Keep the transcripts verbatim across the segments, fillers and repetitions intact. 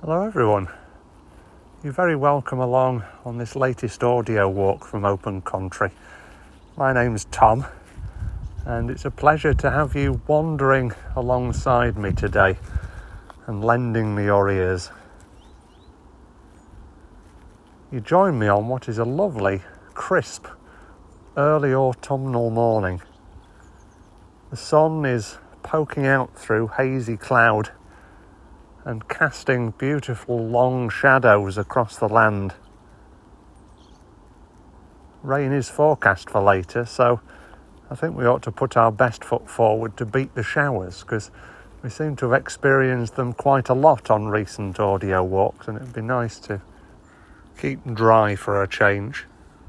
Hello everyone, you're very welcome along on this latest audio walk from Open Country. My name's Tom and it's a pleasure to have you wandering alongside me today and lending me your ears. You join me on what is a lovely, crisp, early autumnal morning. The sun is poking out through hazy cloud and casting beautiful long shadows across the land. Rain is forecast for later, so I think we ought to put our best foot forward to beat the showers, because we seem to have experienced them quite a lot on recent audio walks, and it'd be nice to keep dry for a change.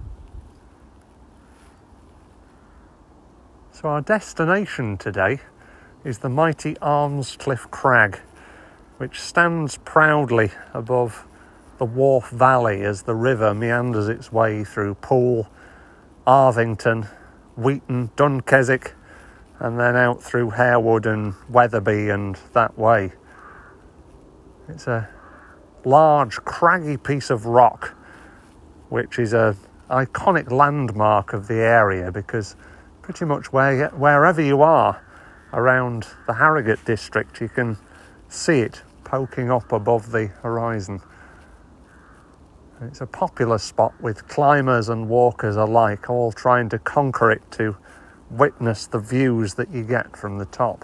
So our destination today is the mighty Armscliffe Crag, which stands proudly above the Wharfe Valley as the river meanders its way through Poole, Arthington, Wheaton, Dunkeswick, and then out through Harewood and Wetherby and that way. It's a large, craggy piece of rock, which is an iconic landmark of the area, because pretty much where, wherever you are around the Harrogate district, you can see it poking up above the horizon. It's a popular spot with climbers and walkers alike, all trying to conquer it to witness the views that you get from the top.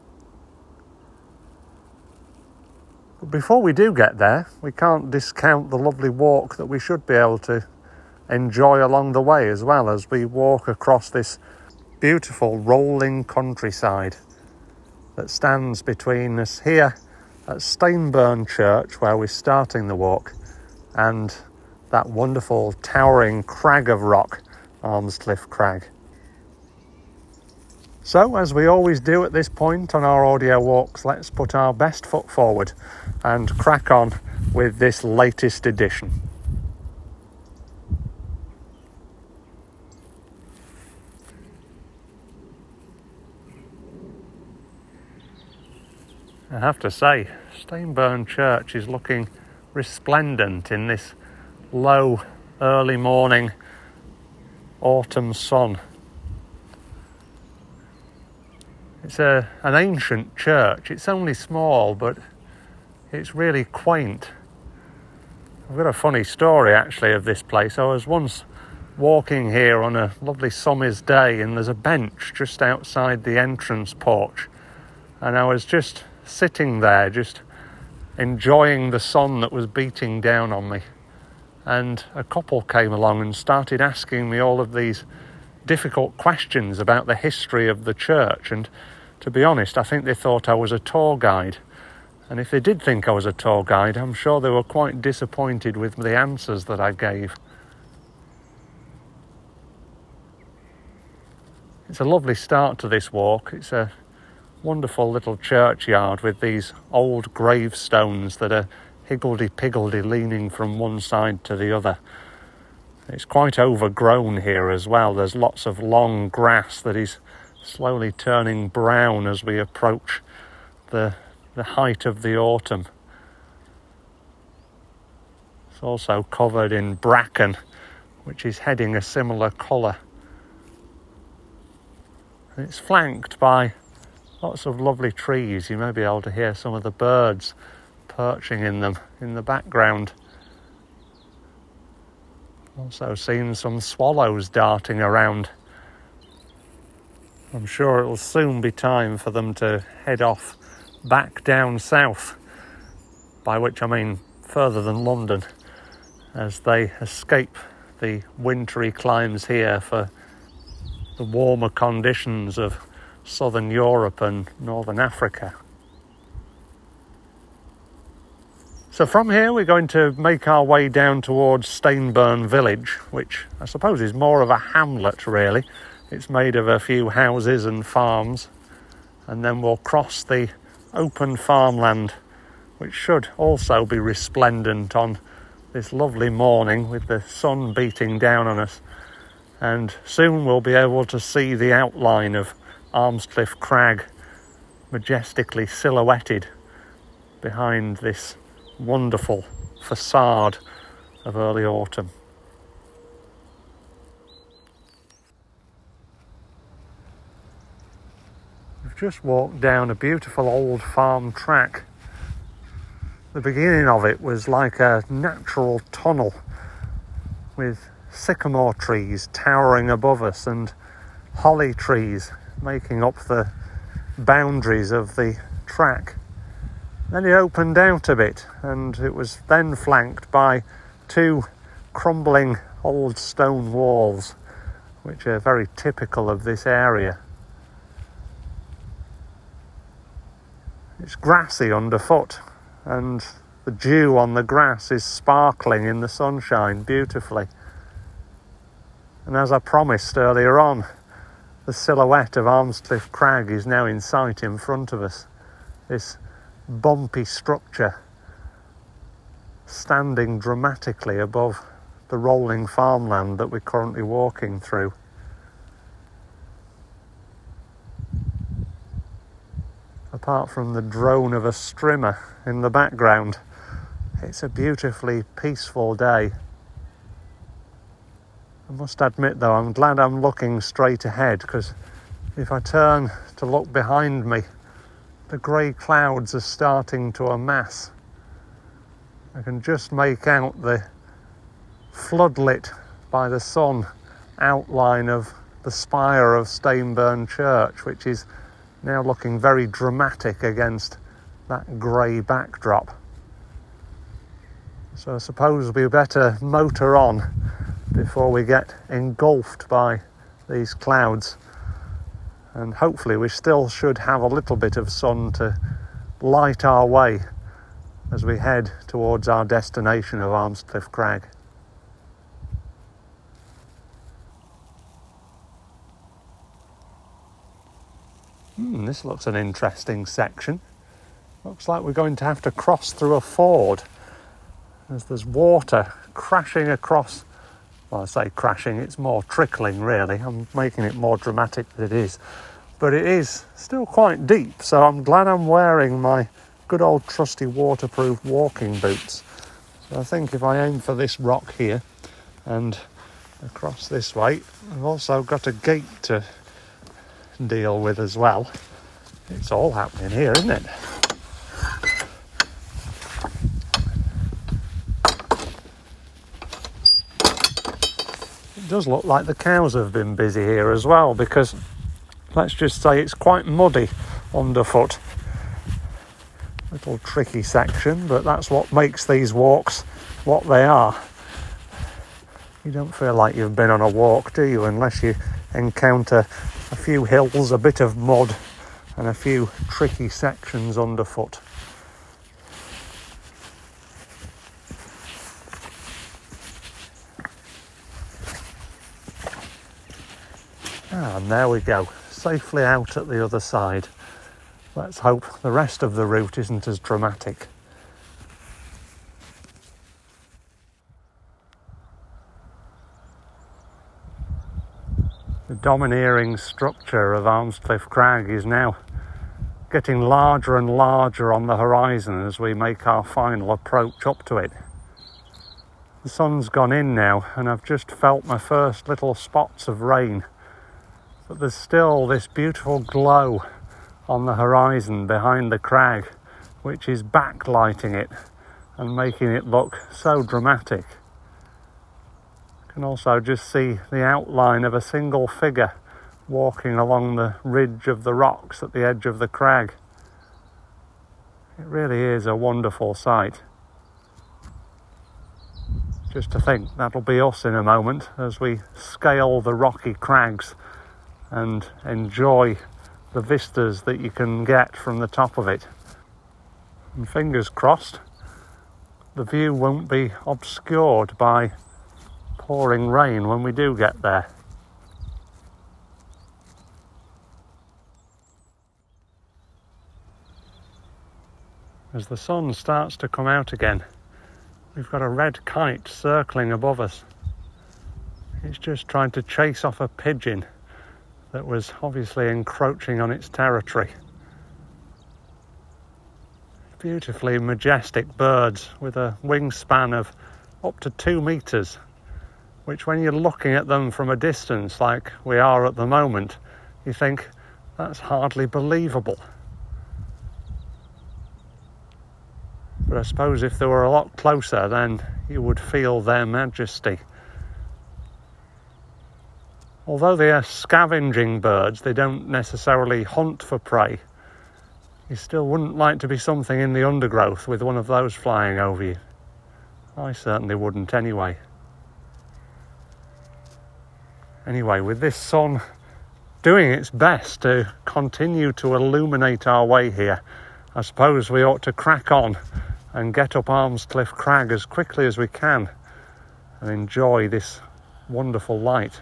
But before we do get there, we can't discount the lovely walk that we should be able to enjoy along the way, as well as we walk across this beautiful rolling countryside that stands between us here at Stainburn Church, where we're starting the walk, and that wonderful towering crag of rock, Armscliffe Crag. So, as we always do at this point on our audio walks, let's put our best foot forward and crack on with this latest edition. I have to say, Stainburn Church is looking resplendent in this low, early morning autumn sun. It's a, an ancient church. It's only small, but it's really quaint. I've got a funny story, actually, of this place. I was once walking here on a lovely summer's day, and there's a bench just outside the entrance porch, and I was just sitting there, just enjoying the sun that was beating down on me. And a couple came along and started asking me all of these difficult questions about the history of the church. And to be honest, I think they thought I was a tour guide. And if they did think I was a tour guide, I'm sure they were quite disappointed with the answers that I gave. It's a lovely start to this walk. It's a wonderful little churchyard with these old gravestones that are higgledy-piggledy leaning from one side to the other. It's quite overgrown here as well. There's lots of long grass that is slowly turning brown as we approach the, the height of the autumn. It's also covered in bracken, which is heading a similar colour. And it's flanked by lots of lovely trees. You may be able to hear some of the birds perching in them in the background. Also seen some swallows darting around. I'm sure it'll soon be time for them to head off back down south, by which I mean further than London, as they escape the wintry climes here for the warmer conditions of Southern Europe and Northern Africa. So from here we're going to make our way down towards Stainburn village, which I suppose is more of a hamlet really. It's made of a few houses and farms, and then we'll cross the open farmland, which should also be resplendent on this lovely morning with the sun beating down on us. And soon we'll be able to see the outline of Armscliffe Crag majestically silhouetted behind this wonderful facade of early autumn. We've just walked down a beautiful old farm track. The beginning of it was like a natural tunnel with sycamore trees towering above us and holly trees making up the boundaries of the track. Then it opened out a bit, and it was then flanked by two crumbling old stone walls, which are very typical of this area. It's grassy underfoot, and the dew on the grass is sparkling in the sunshine beautifully. And as I promised earlier on, the silhouette of Armscliffe Crag is now in sight in front of us. This bumpy structure standing dramatically above the rolling farmland that we're currently walking through. Apart from the drone of a strimmer in the background, it's a beautifully peaceful day. I must admit though, I'm glad I'm looking straight ahead, because if I turn to look behind me, the grey clouds are starting to amass. I can just make out the floodlit by the sun outline of the spire of Stainburn Church, which is now looking very dramatic against that grey backdrop. So I suppose we better motor on before we get engulfed by these clouds, and hopefully we still should have a little bit of sun to light our way as we head towards our destination of Armscliffe Crag. Hmm, this looks an interesting section. Looks like we're going to have to cross through a ford, as there's water crashing across. Well, I say crashing, it's more trickling really. I'm making it more dramatic than it is. But it is still quite deep, so I'm glad I'm wearing my good old trusty waterproof walking boots. So I think if I aim for this rock here and across this way, I've also got a gate to deal with as well. It's all happening here, isn't it? It does look like the cows have been busy here as well, because let's just say it's quite muddy underfoot. Little tricky section, but that's what makes these walks what they are. You don't feel like you've been on a walk, do you, unless you encounter a few hills, a bit of mud and a few tricky sections underfoot. Ah, and there we go, safely out at the other side. Let's hope the rest of the route isn't as dramatic. The domineering structure of Armscliffe Crag is now getting larger and larger on the horizon as we make our final approach up to it. The sun's gone in now, and I've just felt my first little spots of rain. But there's still this beautiful glow on the horizon behind the crag, which is backlighting it and making it look so dramatic. You can also just see the outline of a single figure walking along the ridge of the rocks at the edge of the crag. It really is a wonderful sight. Just to think that'll be us in a moment as we scale the rocky crags and enjoy the vistas that you can get from the top of it. And fingers crossed, the view won't be obscured by pouring rain when we do get there. As the sun starts to come out again, we've got a red kite circling above us. It's just trying to chase off a pigeon that was obviously encroaching on its territory. beautifully majestic birds with a wingspan of up to two metres, which when you're looking at them from a distance like we are at the moment, you think that's hardly believable. But I suppose if they were a lot closer, then you would feel their majesty. Although they are scavenging birds, they don't necessarily hunt for prey. You still wouldn't like to be something in the undergrowth with one of those flying over you. I certainly wouldn't anyway. Anyway, with this sun doing its best to continue to illuminate our way here, I suppose we ought to crack on and get up Armscliff Crag as quickly as we can and enjoy this wonderful light.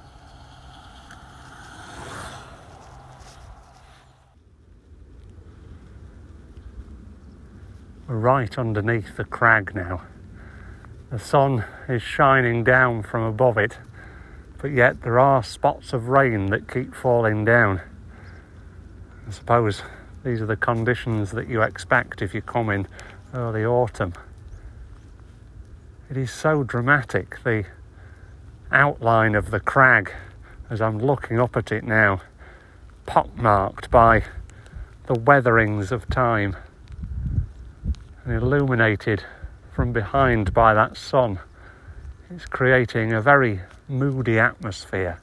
We're right underneath the crag now. The sun is shining down from above it, but yet there are spots of rain that keep falling down. I suppose these are the conditions that you expect if you come in early autumn. It is so dramatic, the outline of the crag as I'm looking up at it now, pockmarked by the weatherings of time and illuminated from behind by that sun. It's creating a very moody atmosphere.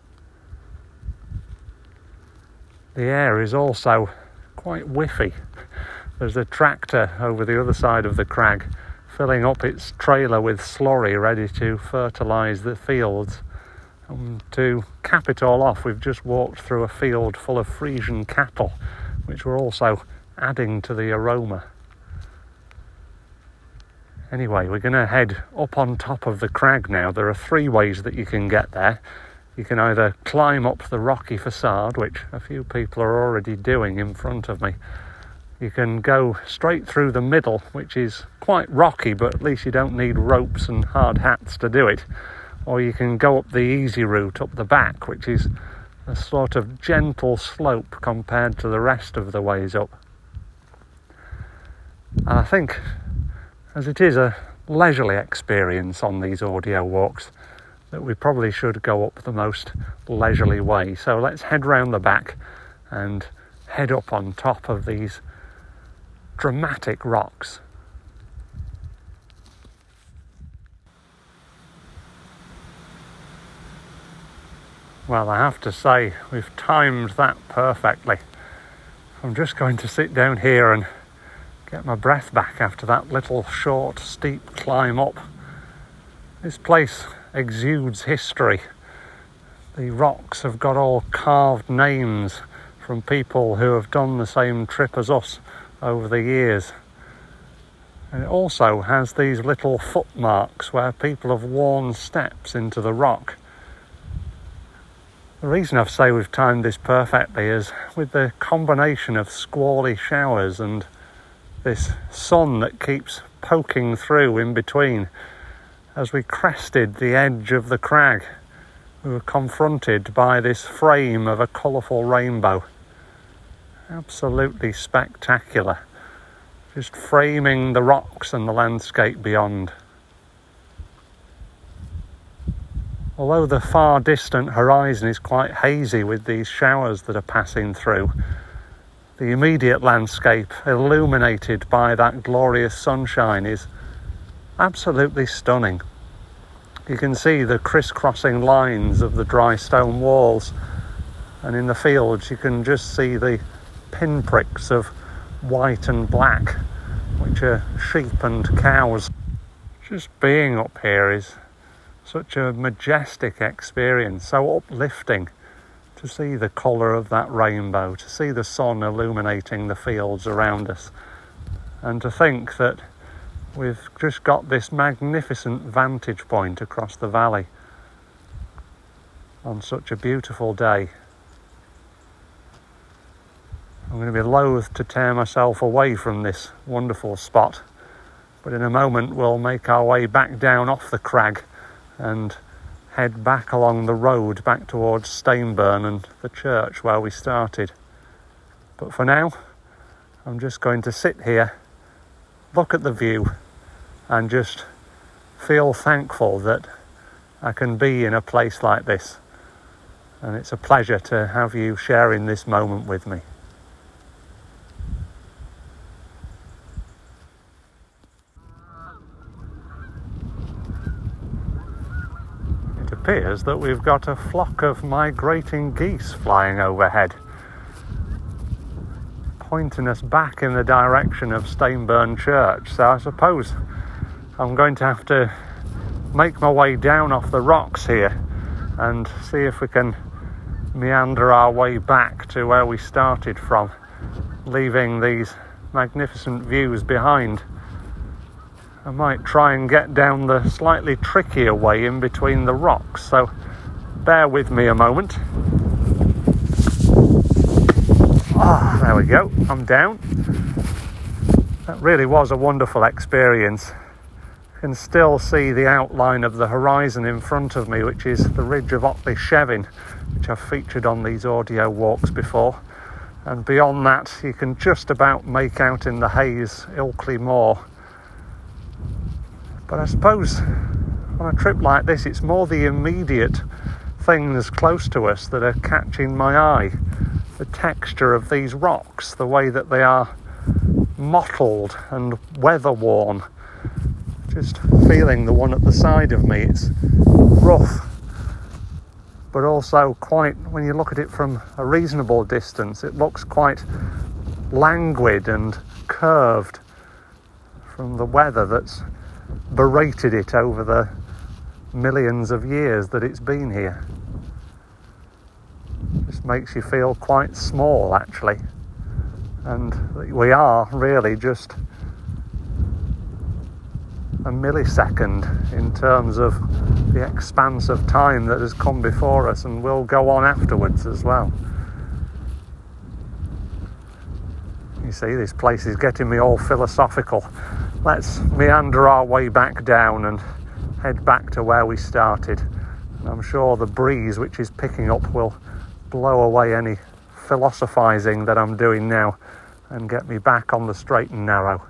The air is also quite whiffy. There's a tractor over the other side of the crag filling up its trailer with slurry ready to fertilise the fields. And to cap it all off, we've just walked through a field full of Frisian cattle, which were also adding to the aroma. Anyway, we're going to head up on top of the crag now. There are three ways that you can get there. You can either climb up the rocky facade, which a few people are already doing in front of me. You can go straight through the middle, which is quite rocky, but at least you don't need ropes and hard hats to do it. Or you can go up the easy route up the back, which is a sort of gentle slope compared to the rest of the ways up. And I think, as it is a leisurely experience on these audio walks, that we probably should go up the most leisurely way. So let's head round the back and head up on top of these dramatic rocks. Well, I have to say, we've timed that perfectly. I'm just going to sit down here and get my breath back after that little short, steep climb up. This place exudes history. The rocks have got all carved names from people who have done the same trip as us over the years. And it also has these little footmarks where people have worn steps into the rock. The reason I say we've timed this perfectly is with the combination of squally showers and this sun that keeps poking through in between. As we crested the edge of the crag, we were confronted by this frame of a colourful rainbow. Absolutely spectacular, just framing the rocks and the landscape beyond. Although the far distant horizon is quite hazy with these showers that are passing through, the immediate landscape illuminated by that glorious sunshine is absolutely stunning. You can see the crisscrossing lines of the dry stone walls, and in the fields you can just see the pinpricks of white and black, which are sheep and cows. Just being up here is such a majestic experience, so uplifting to see the colour of that rainbow, to see the sun illuminating the fields around us, and to think that we've just got this magnificent vantage point across the valley on such a beautiful day. I'm going to be loath to tear myself away from this wonderful spot, but in a moment we'll make our way back down off the crag and head back along the road back towards Stainburn and the church where we started. But for now, I'm just going to sit here look at the view and just feel thankful that I can be in a place like this. And it's a pleasure to have you sharing this moment with me. It appears that we've got a flock of migrating geese flying overhead, pointing us back in the direction of Stainburn Church. So I suppose I'm going to have to make my way down off the rocks here and see if we can meander our way back to where we started from, leaving these magnificent views behind. I might try and get down the slightly trickier way in between the rocks, so bear with me a moment. Ah, oh, there we go, I'm down. That really was a wonderful experience. I can still see the outline of the horizon in front of me, which is the ridge of Otley Shevin, which I've featured on these audio walks before. And beyond that, you can just about make out in the haze Ilkley Moor. But I suppose on a trip like this, it's more the immediate things close to us that are catching my eye. The texture of these rocks, the way that they are mottled and weather-worn. Just feeling the one at the side of me, it's rough, but also quite, when you look at it from a reasonable distance, it looks quite languid and curved from the weather that's berated it over the millions of years that it's been here. Just makes you feel quite small, actually, and we are really just a millisecond in terms of the expanse of time that has come before us and will go on afterwards as well. You see, this place is getting me all philosophical. Let's meander our way back down and head back to where we started. And I'm sure the breeze which is picking up will blow away any philosophizing that I'm doing now and get me back on the straight and narrow.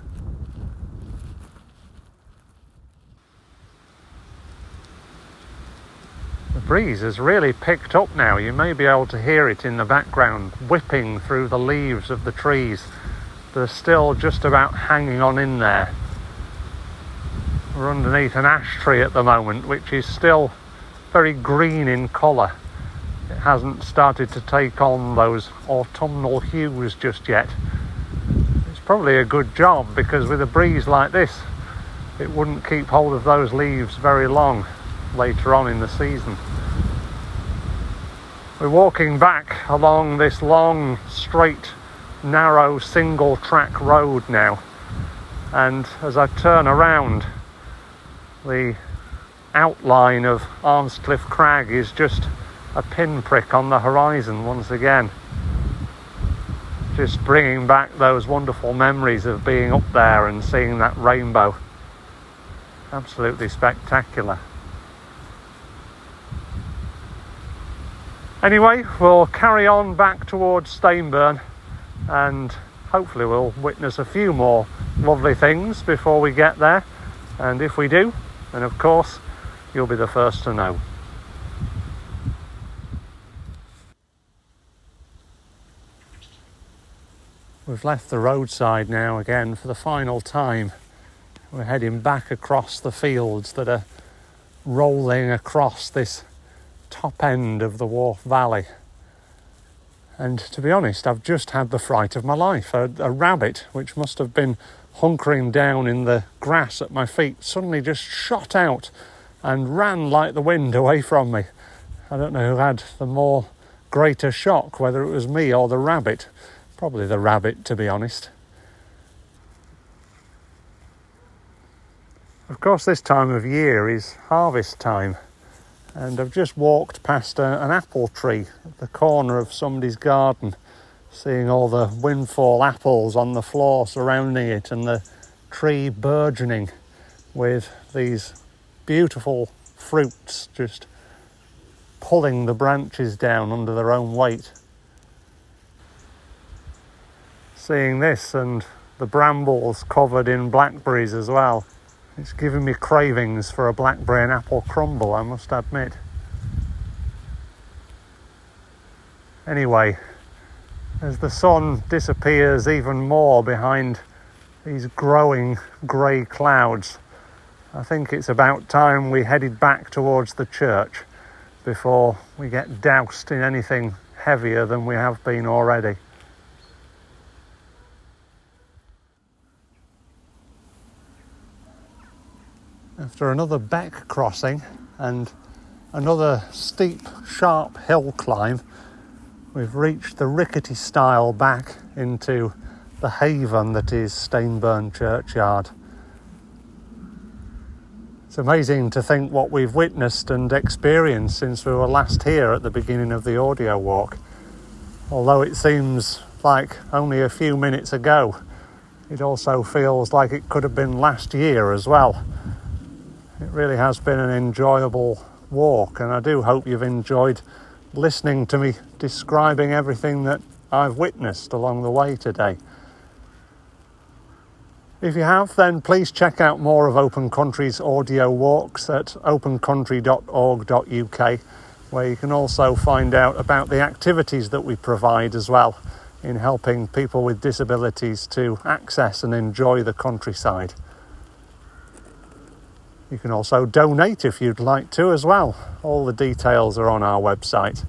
The breeze has really picked up now. You may be able to hear it in the background, whipping through the leaves of the trees. They're still just about hanging on in there. We're underneath an ash tree at the moment, which is still very green in colour. It hasn't started to take on those autumnal hues just yet. It's probably a good job, because with a breeze like this, it wouldn't keep hold of those leaves very long later on in the season. We're walking back along this long, straight, narrow, single track road now, and as I turn around, the outline of Armscliffe Crag is just a pinprick on the horizon once again, just bringing back those wonderful memories of being up there and seeing that rainbow. Absolutely spectacular. Anyway, we'll carry on back towards Stainburn and hopefully we'll witness a few more lovely things before we get there. And if we do, then of course you'll be the first to know. We've left the roadside now again for the final time. We're heading back across the fields that are rolling across this top end of the Wharfe Valley. And to be honest, I've just had the fright of my life. A, a rabbit, which must have been hunkering down in the grass at my feet, suddenly just shot out and ran like the wind away from me. I don't know who had the more greater shock, whether it was me or the rabbit. Probably the rabbit, to be honest. Of course, this time of year is harvest time, and I've just walked past a, an apple tree at the corner of somebody's garden, seeing all the windfall apples on the floor surrounding it and the tree burgeoning with these beautiful fruits just pulling the branches down under their own weight. Seeing this and the brambles covered in blackberries as well. It's giving me cravings for a blackberry and apple crumble, I must admit. Anyway, as the sun disappears even more behind these growing grey clouds, I think it's about time we headed back towards the church before we get doused in anything heavier than we have been already. After another beck crossing and another steep, sharp hill climb, we've reached the rickety stile back into the haven that is Stainburn Churchyard. It's amazing to think what we've witnessed and experienced since we were last here at the beginning of the audio walk. Although it seems like only a few minutes ago, it also feels like it could have been last year as well. It really has been an enjoyable walk, and I do hope you've enjoyed listening to me describing everything that I've witnessed along the way today. If you have, then please check out more of Open Country's audio walks at open country dot org dot U K, where you can also find out about the activities that we provide as well in helping people with disabilities to access and enjoy the countryside. You can also donate if you'd like to as well. All the details are on our website.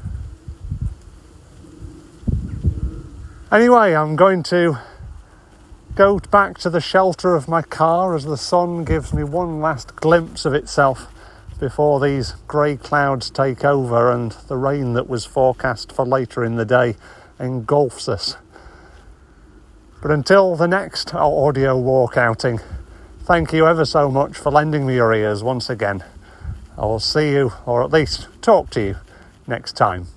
Anyway, I'm going to go back to the shelter of my car as the sun gives me one last glimpse of itself before these grey clouds take over and the rain that was forecast for later in the day engulfs us. But until the next audio walk outing, thank you ever so much for lending me your ears once again. I will see you, or at least talk to you, next time.